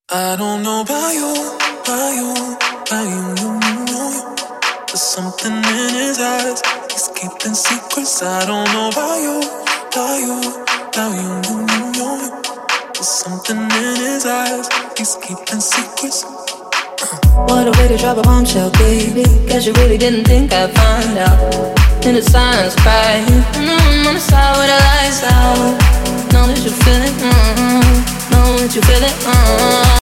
I don't know about you, about you, about you. There's something in his eyes, he's keeping secrets. I don't know about you, about you, about you. There's something in his eyes, he's keeping secrets. What a way to drop a bombshell, baby. Guess you really didn't think I'd find out. In the silence, crying on the side with the lights out. Know that you feel it, know that you feel it.